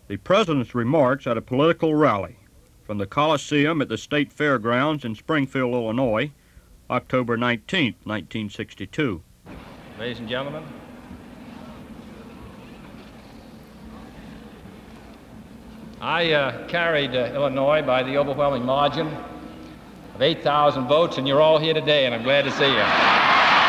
The President's remarks at a political rally from the Coliseum at the State Fairgrounds in Springfield, Illinois, October 19, 1962. Ladies and gentlemen, I carried Illinois by the overwhelming margin of 8,000 votes, and you're all here today, and I'm glad to see you.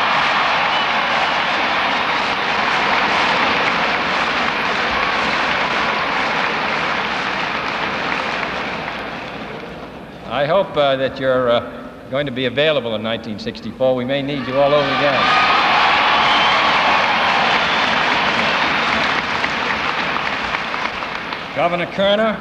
I hope that you're going to be available in 1964. We may need you all over again. Governor Kerner,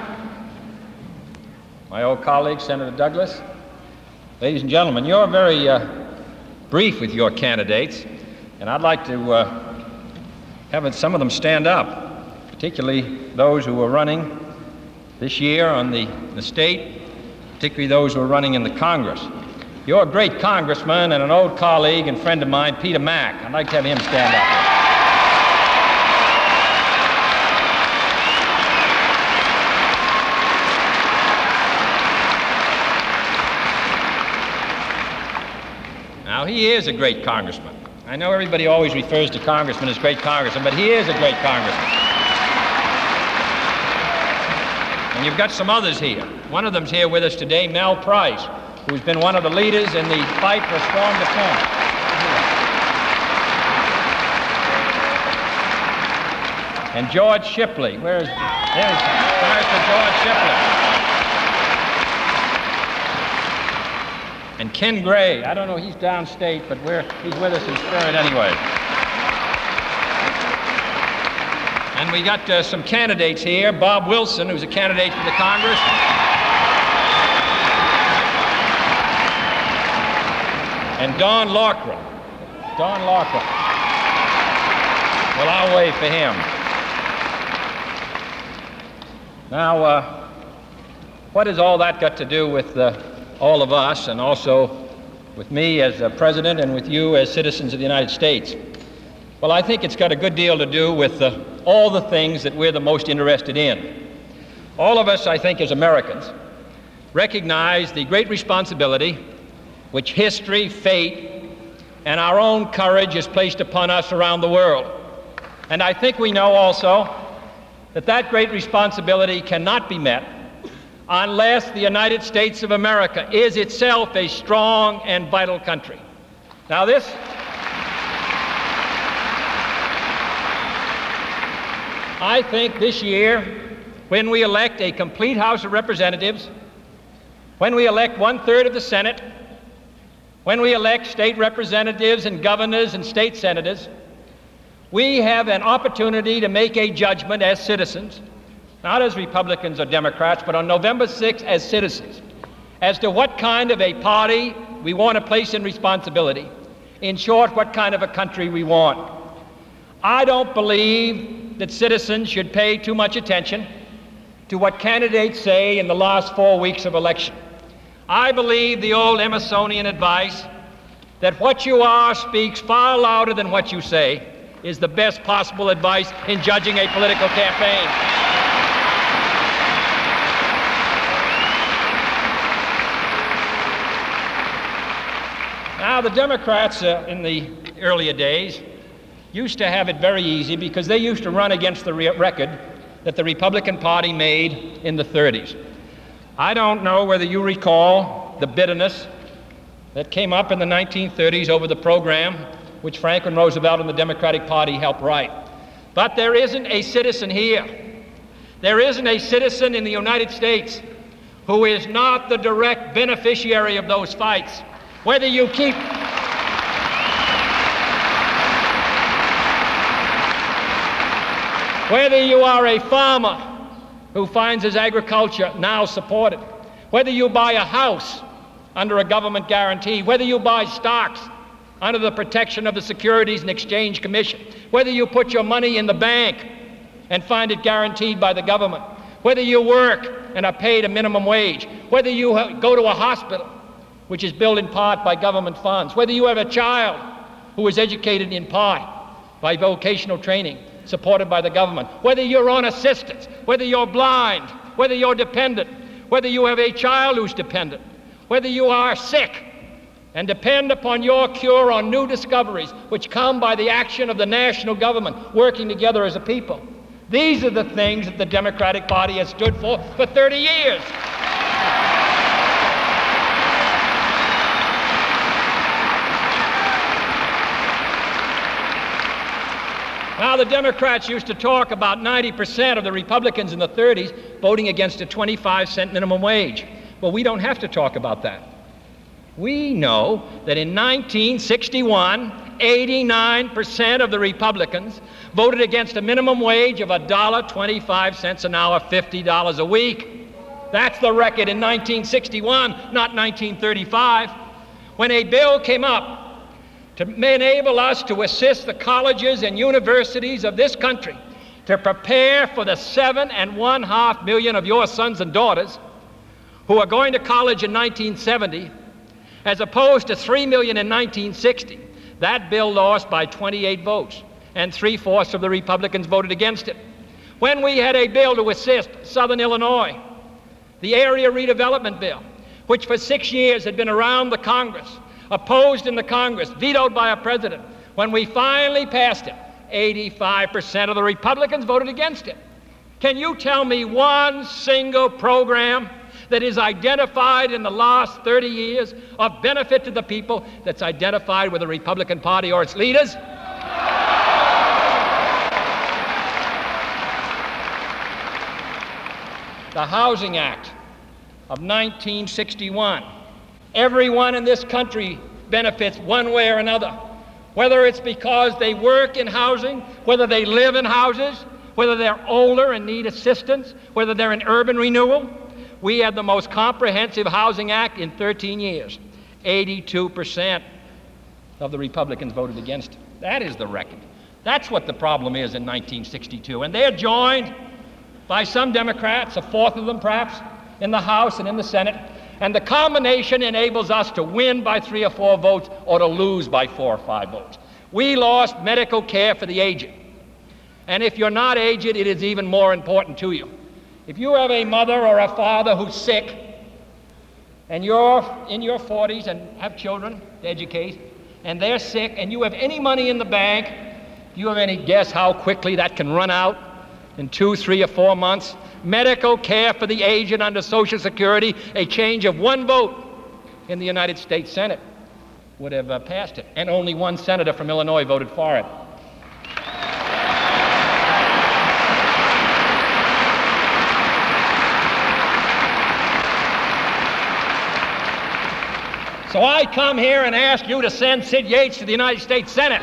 my old colleague, Senator Douglas, ladies and gentlemen, you're very brief with your candidates, and I'd like to have some of them stand up, particularly those who are running this year on the state, particularly those who are running in the Congress. You're a great congressman and an old colleague and friend of mine, Peter Mack. I'd like to have him stand up. Now, he is a great congressman. I know everybody always refers to congressmen as great congressmen, but he is a great congressman. And you've got some others here. One of them's here with us today, Mel Price, who's been one of the leaders in the fight for strong defense. And George Shipley. There's Barrister George Shipley. And Ken Gray. I don't know, he's downstate, but he's with us in spirit anyway. And we got some candidates here. Bob Wilson, who's a candidate for the Congress. And Don Loughran. Don Loughran. Well, I'll wait for him. Now, what has all that got to do with all of us, and also with me as president and with you as citizens of the United States? Well, I think it's got a good deal to do with all the things that we're the most interested in. All of us, I think, as Americans, recognize the great responsibility which history, fate, and our own courage has placed upon us around the world. And I think we know also that that great responsibility cannot be met unless the United States of America is itself a strong and vital country. Now I think this year, when we elect a complete House of Representatives, when we elect 1/3 of the Senate, when we elect state representatives and governors and state senators, we have an opportunity to make a judgment as citizens, not as Republicans or Democrats, but on November 6th as citizens, as to what kind of a party we want to place in responsibility. In short, what kind of a country we want. I don't believe that citizens should pay too much attention to what candidates say in the last 4 weeks of election. I believe the old Emersonian advice that what you are speaks far louder than what you say is the best possible advice in judging a political campaign. Now, the Democrats in the earlier days used to have it very easy because they used to run against the record that the Republican Party made in the 30s. I don't know whether you recall the bitterness that came up in the 1930s over the program which Franklin Roosevelt and the Democratic Party helped write. But there isn't a citizen here, there isn't a citizen in the United States who is not the direct beneficiary of those fights. Whether you keep Whether you are a farmer who finds his agriculture now supported, whether you buy a house under a government guarantee, whether you buy stocks under the protection of the Securities and Exchange Commission, whether you put your money in the bank and find it guaranteed by the government, whether you work and are paid a minimum wage, whether you go to a hospital, which is billed in part by government funds, whether you have a child who is educated in part by vocational training, supported by the government. Whether you're on assistance, whether you're blind, whether you're dependent, whether you have a child who's dependent, whether you are sick, and depend upon your cure on new discoveries which come by the action of the national government working together as a people. These are the things that the Democratic Party has stood for 30 years. Now, the Democrats used to talk about 90% of the Republicans in the 30s voting against a 25-cent minimum wage. Well, we don't have to talk about that. We know that in 1961, 89% of the Republicans voted against a minimum wage of $1.25 an hour, $50 a week. That's the record in 1961, not 1935, when a bill came up to enable us to assist the colleges and universities of this country to prepare for the 7.5 million of your sons and daughters who are going to college in 1970, as opposed to 3 million in 1960. That bill lost by 28 votes, and 3/4 of the Republicans voted against it. When we had a bill to assist Southern Illinois, the Area Redevelopment Bill, which for 6 years had been around the Congress, opposed in the Congress, vetoed by a president, when we finally passed it, 85% of the Republicans voted against it. Can you tell me one single program that is identified in the last 30 years of benefit to the people that's identified with the Republican Party or its leaders? The Housing Act of 1961. Everyone in this country benefits one way or another, whether it's because they work in housing, whether they live in houses, whether they're older and need assistance, whether they're in urban renewal. We had the most comprehensive housing act in 13 years. 82% of the Republicans voted against it. That is the record. That's what the problem is in 1962. And they're joined by some Democrats, a fourth of them perhaps, in the House and in the Senate. And the combination enables us to win by 3 or 4 votes or to lose by 4 or 5 votes. We lost medical care for the aged. And if you're not aged, it is even more important to you. If you have a mother or a father who's sick, and you're in your 40s and have children to educate, and they're sick, and you have any money in the bank, do you have any guess how quickly that can run out? In 2, 3, or 4 months? Medical care for the aged under Social Security, a change of 1 vote in the United States Senate would have passed it, and only 1 senator from Illinois voted for it. So I come here and ask you to send Sid Yates to the United States Senate.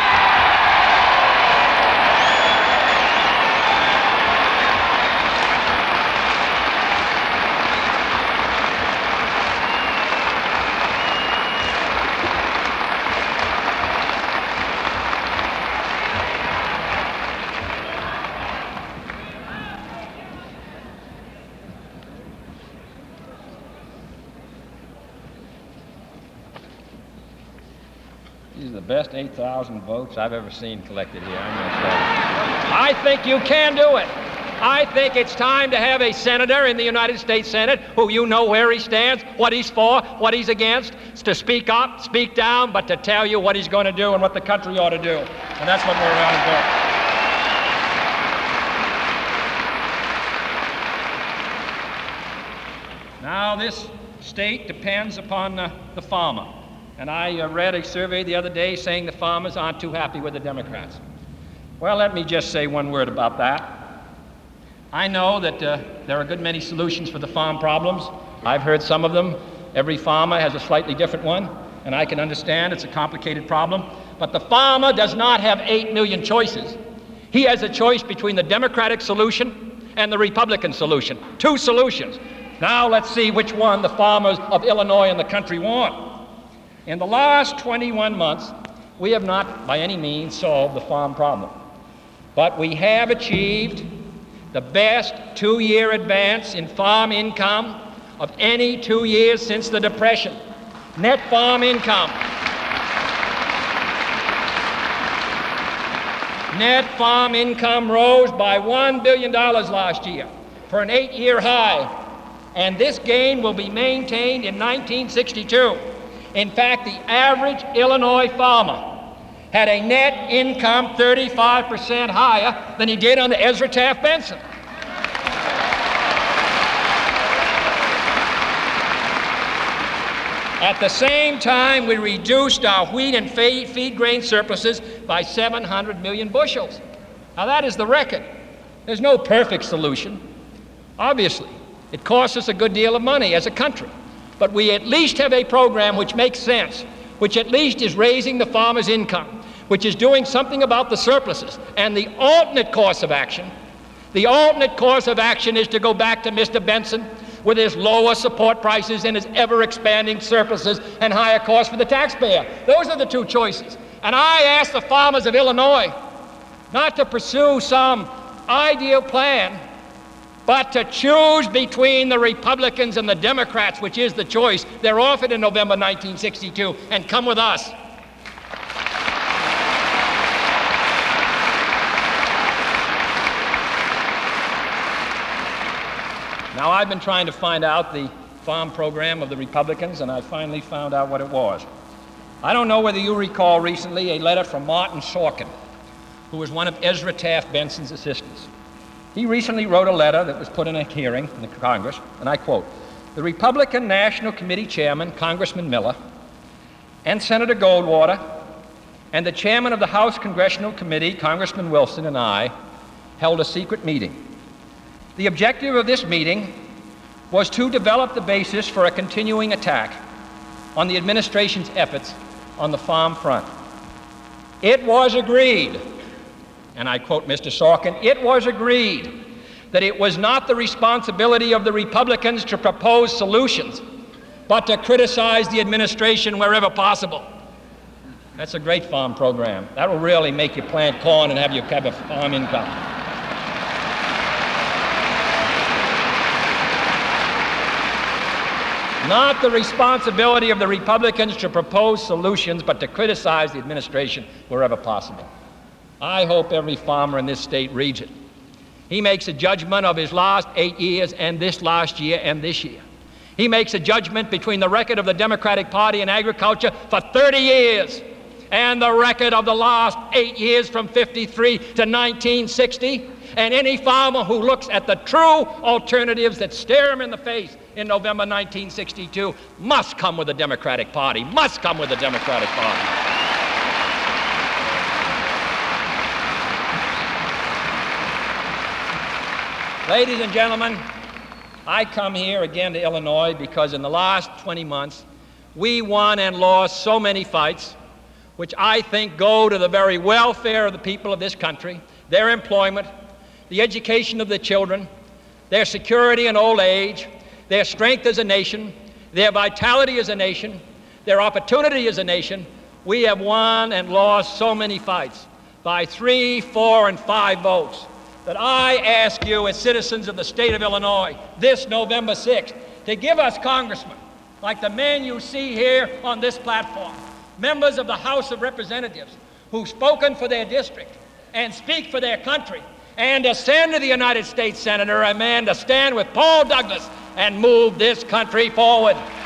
These are the best 8,000 votes I've ever seen collected here. I'm going to say. I think you can do it. I think it's time to have a senator in the United States Senate who you know where he stands, what he's for, what he's against, to speak up, speak down, but to tell you what he's going to do and what the country ought to do. And that's what we're going to do. Now, this state depends upon the farmer. And I read a survey the other day saying the farmers aren't too happy with the Democrats. Well, let me just say one word about that. I know that there are a good many solutions for the farm problems. I've heard some of them. Every farmer has a slightly different one, and I can understand it's a complicated problem. But the farmer does not have 8 million choices. He has a choice between the Democratic solution and the Republican solution. 2 solutions. Now let's see which one the farmers of Illinois and the country want. In the last 21 months, we have not by any means solved the farm problem, but we have achieved the best 2-year advance in farm income of any 2 years since the Depression. Net farm income. Net farm income rose by $1 billion last year for an 8-year high, and this gain will be maintained in 1962. In fact, the average Illinois farmer had a net income 35% higher than he did under Ezra Taft Benson. At the same time, we reduced our wheat and feed grain surpluses by 700 million bushels. Now that is the record. There's no perfect solution. Obviously, it costs us a good deal of money as a country, but we at least have a program which makes sense, which at least is raising the farmer's income, which is doing something about the surpluses. And the alternate course of action is to go back to Mr. Benson with his lower support prices and his ever-expanding surpluses and higher costs for the taxpayer. Those are the two choices. And I ask the farmers of Illinois not to pursue some ideal plan, but to choose between the Republicans and the Democrats, which is the choice they're offered in November 1962, and come with us. Now, I've been trying to find out the farm program of the Republicans, and I finally found out what it was. I don't know whether you recall recently a letter from Martin Sorkin, who was one of Ezra Taft Benson's assistants. He recently wrote a letter that was put in a hearing in the Congress, and I quote, "The Republican National Committee Chairman, Congressman Miller, and Senator Goldwater, and the Chairman of the House Congressional Committee, Congressman Wilson, and I held a secret meeting. The objective of this meeting was to develop the basis for a continuing attack on the administration's efforts on the farm front. It was agreed," and I quote Mr. Sorkin, "it was agreed that it was not the responsibility of the Republicans to propose solutions, but to criticize the administration wherever possible." That's a great farm program. That will really make you plant corn and have you have a farm income. Not the responsibility of the Republicans to propose solutions, but to criticize the administration wherever possible. I hope every farmer in this state reads it. He makes a judgment of his last 8 years and this last year and this year. He makes a judgment between the record of the Democratic Party in agriculture for 30 years and the record of the last 8 years from 53 to 1960. And any farmer who looks at the true alternatives that stare him in the face in November 1962 must come with the Democratic Party, must come with the Democratic Party. Ladies and gentlemen, I come here again to Illinois because in the last 20 months, we won and lost so many fights, which I think go to the very welfare of the people of this country, their employment, the education of their children, their security in old age, their strength as a nation, their vitality as a nation, their opportunity as a nation. We have won and lost so many fights by 3, 4, and 5 votes that I ask you as citizens of the state of Illinois this November 6th to give us congressmen like the men you see here on this platform, members of the House of Representatives who've spoken for their district and speak for their country, and to send to the United States Senator a man to stand with Paul Douglas and move this country forward.